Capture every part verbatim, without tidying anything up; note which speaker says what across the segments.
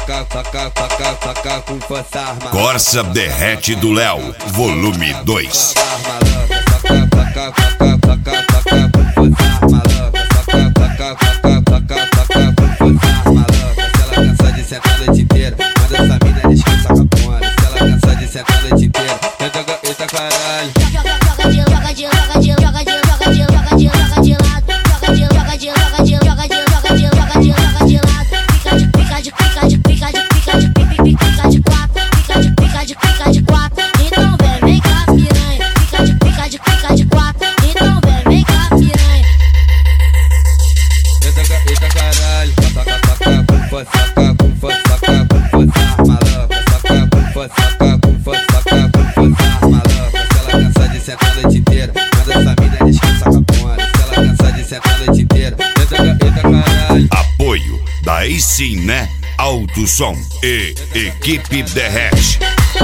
Speaker 1: Soca, soca, soca, soca com força arma.
Speaker 2: Corsa Derrete do Léo, volume dois.
Speaker 1: Soca, soca, soca, soca, soca com força arma. Soca, soca, soca, soca, soca com força arma. Se ela cansa de sentar a noite inteira, manda essa mina descansa com a pona. Se ela cansa de sentar a noite inteira, eita, eita caralho.
Speaker 3: Joga de, joga de, joga de, joga de, joga de, joga de, joga de lado. Joga de, joga de, joga de, joga de, joga de, joga de, joga de lado. Fica de, fica de, fica de, fica de, fica de, fica de quatro. Fica de, fica de, fica de quatro. Então vem, vem cá piranha. Fica de, fica de, fica de quatro. Então vem, vem cá piranha.
Speaker 1: Eita, eita caralho. Soca, soca com força, soca com força, soca com força arma. Soca com força, soca com força, soca com força arma. Se ela cansa de sentar a noite inteira, manda essa mina descansa com a pona. Se ela cansa de sentar a noite inteira, eita, eita caralho.
Speaker 2: Apoio, daí sim, né? Alto Som e Equipe Derrete.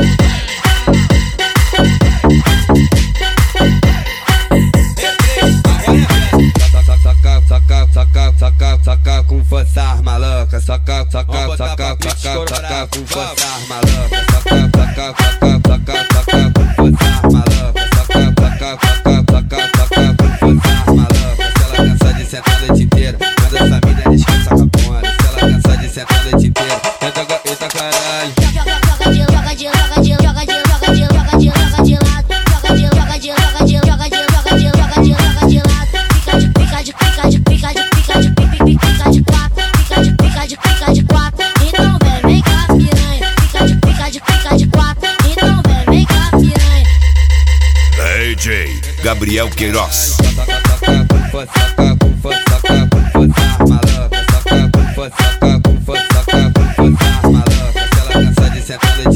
Speaker 1: Soca, soca, soca, soca, soca com força arma louca. Soca, soca, soca, soca, soca com força arma louca. Soca, soca, soca, soca, soca com força arma louca. Soca, soca, soca, soca, soca com força arma louca. Se ela cansa de sentar a noite inteira, manda essa mina descansa com a pona. Se ela cansa de sentar a noite inteira, eita, eita caralho.
Speaker 3: Joga de, joga de, joga de, joga de, joga de, joga de, joga de lado. Joga de, joga de, joga de, joga de, joga de, joga de, joga de lado. Fica de, fica de, fica de, fica de, fica de, fica fica de quatro. Fica de, fica de, fica de quatro. Então vem, vem cá piranha. Fica de, fica de, fica de quatro. Então vem, vem cá piranha.
Speaker 2: D J Gabriel Queiroz.
Speaker 1: Soca, soca com força, soca com força, soca com força arma louca. Soca com força, soca com força, soca com força arma louca. Se ela cansa de sentar a noite